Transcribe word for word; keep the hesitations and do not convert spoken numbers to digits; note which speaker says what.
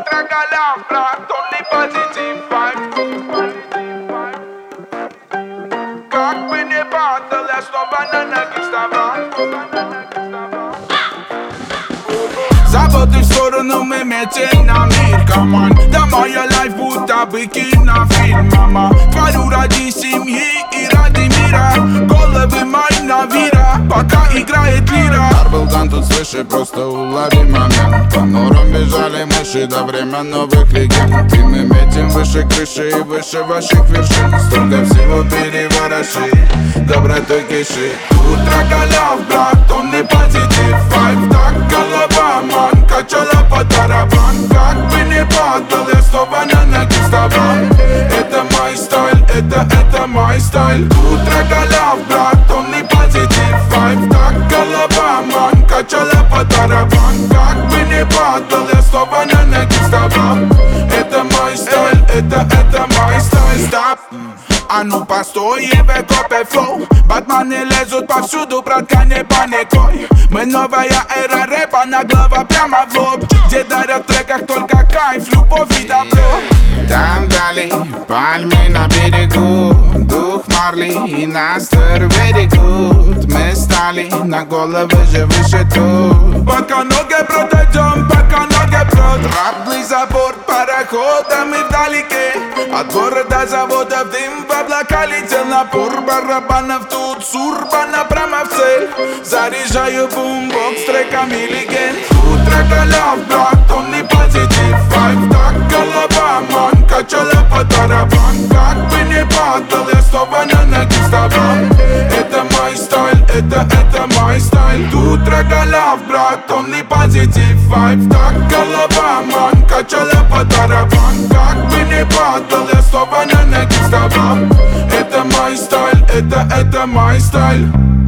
Speaker 1: Утро брат, only positive vibe. Как бы не падал, я снова на ноги вставал. Заботы в сторону, мы метим на мир, команд. Да моя лайф будто бы кинофильм, мама. Творю ради семьи и ради мира. Головы мои на вира, пока играет лира.
Speaker 2: Арбелган тут свыше, просто улови момент. По норам бежали мыши до время новых легенд. И мы метим выше крыши и выше ваших вершин. Столько всего перевороши, добротой киши.
Speaker 1: Утро голов, брат, он не позитив вайб. Так голова, ман, качала по тарабан. Как бы не падал, я снова на ноги вставал. Это мой стиль, это, это мой стиль. Утро голов, брат, он не позитив вайб. Так голова, ман, качала по тарабан. Как бы не падал, я снова на ноги вставал. Это мой стиль, это, это мой стиль. Стоп! А ну постой, копе флоу. Батманы лезут повсюду, братка, не паникуй. Мы новая эра рэпа, на глава прямо в лоб. Где дарят в треках только кайф, любовь и добро.
Speaker 2: Там вдали пальмы на берегу, дух Марли и Настер берегут. Мы стали на головы же выше тут.
Speaker 1: Пока ноги пройдем, пока ноги пройдем. Раблый забор парохода, мы вдалеке. От города завода в дым в облака летел напор барабанов. Тут сурбана прямо в цель. Заряжаю бумбокс треками легенд. Утро голов, брат, он не позитив вайб. Так голова, ман, качала по тарабан. Как бы не падал, я снова на ноги вставал. Это мой стиль, это, это мой стиль. Утро голов, брат, он не позитив вайб. Так голова, ман, качала по тарабан. Как бы не падал, я снова на ноги вставал. Это мой стиль, это, это мой стиль.